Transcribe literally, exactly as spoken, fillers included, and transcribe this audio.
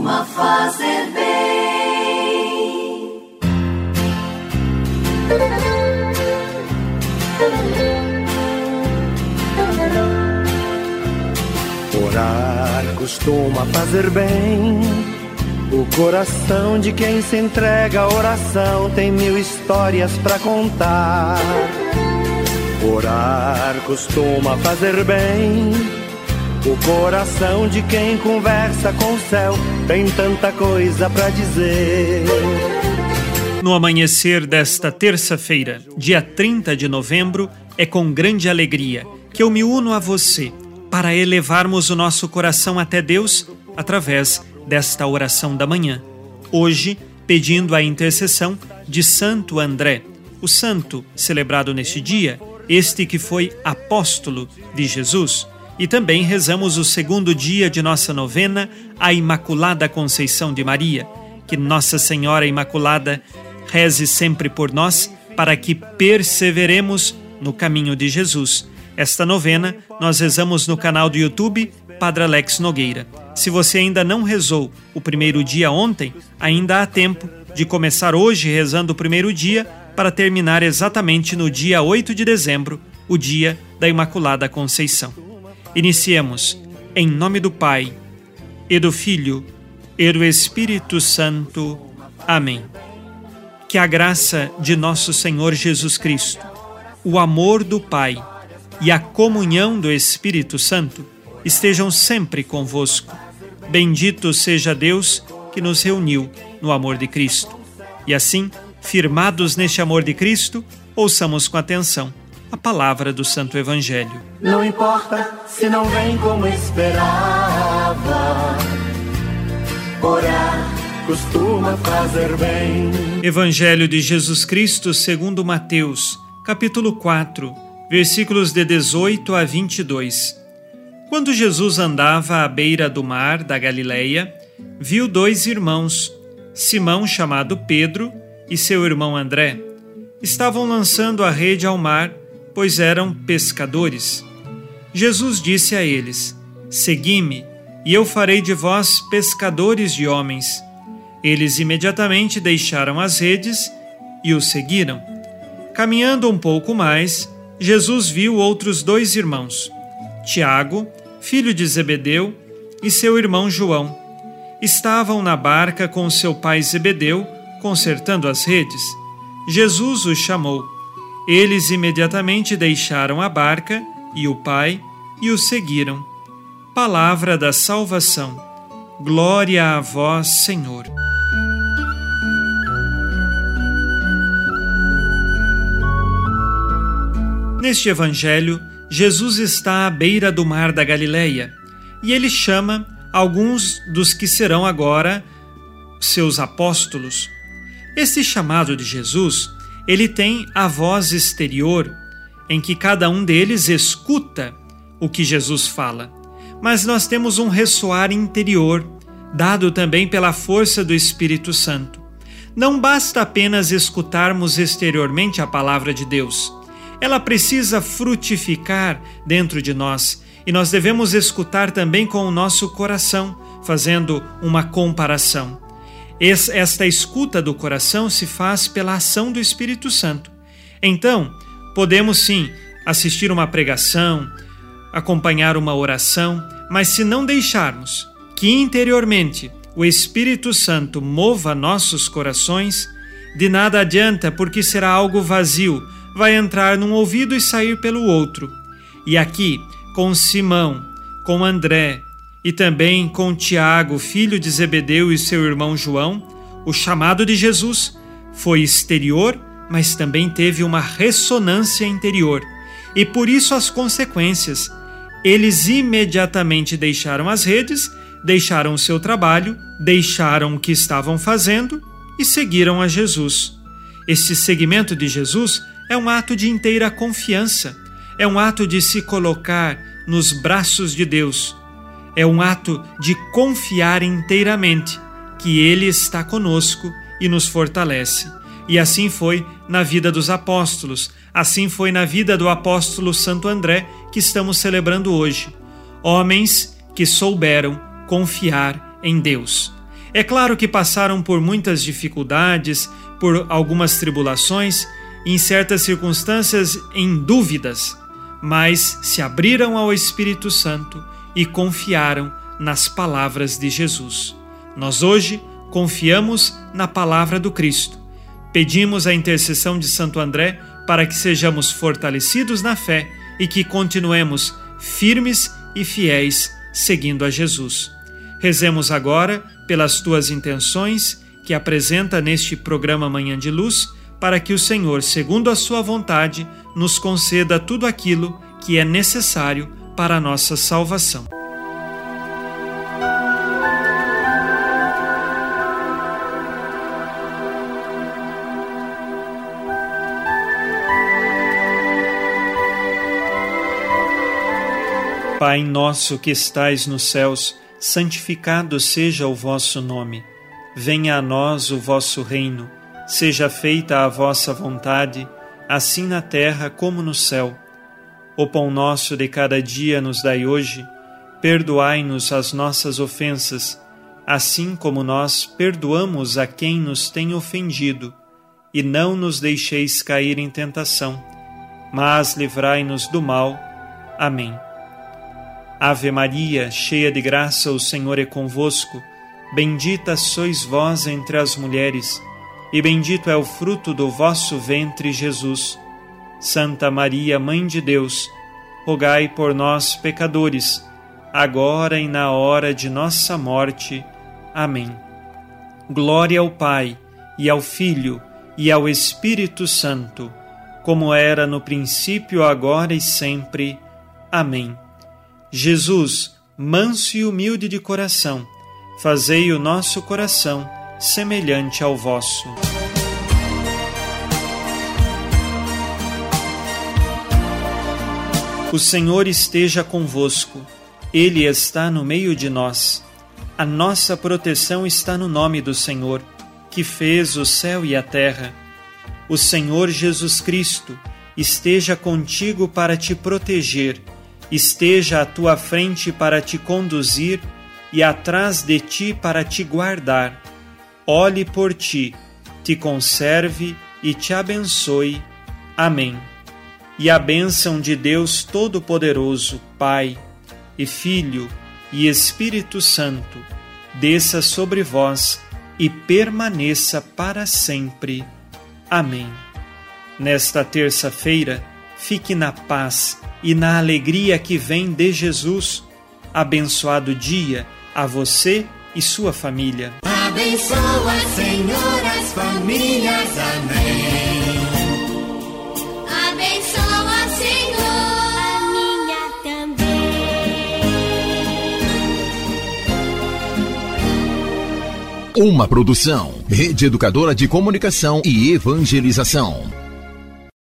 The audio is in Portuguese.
costuma fazer bem. Orar costuma fazer bem. O coração de quem se entrega à oração tem mil histórias pra contar. Orar costuma fazer bem. O coração de quem conversa com o céu tem tanta coisa pra dizer. No amanhecer desta terça-feira, dia trinta de novembro, é com grande alegria que eu me uno a você para elevarmos o nosso coração até Deus através desta oração da manhã. Hoje, pedindo a intercessão de Santo André, o santo celebrado neste dia, este que foi apóstolo de Jesus. E também rezamos o segundo dia de nossa novena, a Imaculada Conceição de Maria. Que Nossa Senhora Imaculada reze sempre por nós, para que perseveremos no caminho de Jesus. Esta novena nós rezamos no canal do YouTube Padre Alex Nogueira. Se você ainda não rezou o primeiro dia ontem, ainda há tempo de começar hoje rezando o primeiro dia para terminar exatamente no dia oito de dezembro, o dia da Imaculada Conceição. Iniciemos em nome do Pai, e do Filho, e do Espírito Santo. Amém. Que a graça de nosso Senhor Jesus Cristo, o amor do Pai e a comunhão do Espírito Santo estejam sempre convosco. Bendito seja Deus que nos reuniu no amor de Cristo. E assim, firmados neste amor de Cristo, ouçamos com atenção a palavra do Santo Evangelho. Não importa se não vem como esperava, orar costuma fazer bem. Evangelho de Jesus Cristo segundo Mateus, capítulo quatro, versículos de dezoito a vinte e dois. Quando Jesus andava à beira do mar da Galileia, viu dois irmãos, Simão, chamado Pedro, e seu irmão André. Estavam lançando a rede ao mar, pois eram pescadores. Jesus disse a eles: Segui-me, e eu farei de vós pescadores de homens. Eles imediatamente deixaram as redes e o seguiram. Caminhando um pouco mais, Jesus viu outros dois irmãos, Tiago, filho de Zebedeu, e seu irmão João. Estavam na barca com seu pai Zebedeu, consertando as redes. Jesus os chamou. Eles imediatamente deixaram a barca e o pai e o seguiram. Palavra da salvação. Glória a vós, Senhor. Neste evangelho, Jesus está à beira do mar da Galileia e ele chama alguns dos que serão agora seus apóstolos. Este chamado de Jesus, ele tem a voz exterior, em que cada um deles escuta o que Jesus fala. Mas nós temos um ressoar interior, dado também pela força do Espírito Santo. Não basta apenas escutarmos exteriormente a palavra de Deus. Ela precisa frutificar dentro de nós, e nós devemos escutar também com o nosso coração, fazendo uma comparação. Esta escuta do coração se faz pela ação do Espírito Santo. Então, podemos sim assistir uma pregação, acompanhar uma oração, mas se não deixarmos que interiormente o Espírito Santo mova nossos corações, de nada adianta, porque será algo vazio, vai entrar num ouvido e sair pelo outro. E aqui, com Simão, com André, e também com Tiago, filho de Zebedeu, e seu irmão João, o chamado de Jesus foi exterior, mas também teve uma ressonância interior. E por isso as consequências. Eles imediatamente deixaram as redes, deixaram o seu trabalho, deixaram o que estavam fazendo e seguiram a Jesus. Este seguimento de Jesus é um ato de inteira confiança, é um ato de se colocar nos braços de Deus. É um ato de confiar inteiramente que Ele está conosco e nos fortalece. E assim foi na vida dos apóstolos, assim foi na vida do apóstolo Santo André, que estamos celebrando hoje. Homens que souberam confiar em Deus. É claro que passaram por muitas dificuldades, por algumas tribulações, em certas circunstâncias em dúvidas, mas se abriram ao Espírito Santo e confiaram nas palavras de Jesus. Nós hoje confiamos na palavra do Cristo. Pedimos a intercessão de Santo André para que sejamos fortalecidos na fé e que continuemos firmes e fiéis seguindo a Jesus. Rezemos agora pelas tuas intenções que apresenta neste programa Manhã de Luz, para que o Senhor, segundo a sua vontade, nos conceda tudo aquilo que é necessário para a nossa salvação. Pai nosso que estais nos céus, santificado seja o vosso nome. Venha a nós o vosso reino. Seja feita a vossa vontade, assim na terra como no céu. O pão nosso de cada dia nos dai hoje. Perdoai-nos as nossas ofensas, assim como nós perdoamos a quem nos tem ofendido. E não nos deixeis cair em tentação, mas livrai-nos do mal. Amém. Ave Maria, cheia de graça, o Senhor é convosco. Bendita sois vós entre as mulheres, e bendito é o fruto do vosso ventre, Jesus. Santa Maria, Mãe de Deus, rogai por nós, pecadores, agora e na hora de nossa morte. Amém. Glória ao Pai, e ao Filho, e ao Espírito Santo, como era no princípio, agora e sempre. Amém. Jesus, manso e humilde de coração, fazei o nosso coração semelhante ao vosso. O Senhor esteja convosco, Ele está no meio de nós. A nossa proteção está no nome do Senhor, que fez o céu e a terra. O Senhor Jesus Cristo esteja contigo para te proteger, esteja à tua frente para te conduzir e atrás de ti para te guardar. Olhe por ti, te conserve e te abençoe. Amém. E a bênção de Deus Todo-Poderoso, Pai e Filho e Espírito Santo, desça sobre vós e permaneça para sempre. Amém. Nesta terça-feira, fique na paz e na alegria que vem de Jesus. Abençoado dia a você e sua família. Abençoa, Senhor, as famílias. Amém. Abençoa, Senhor, a minha também. Uma produção, Rede Educadora de Comunicação e Evangelização.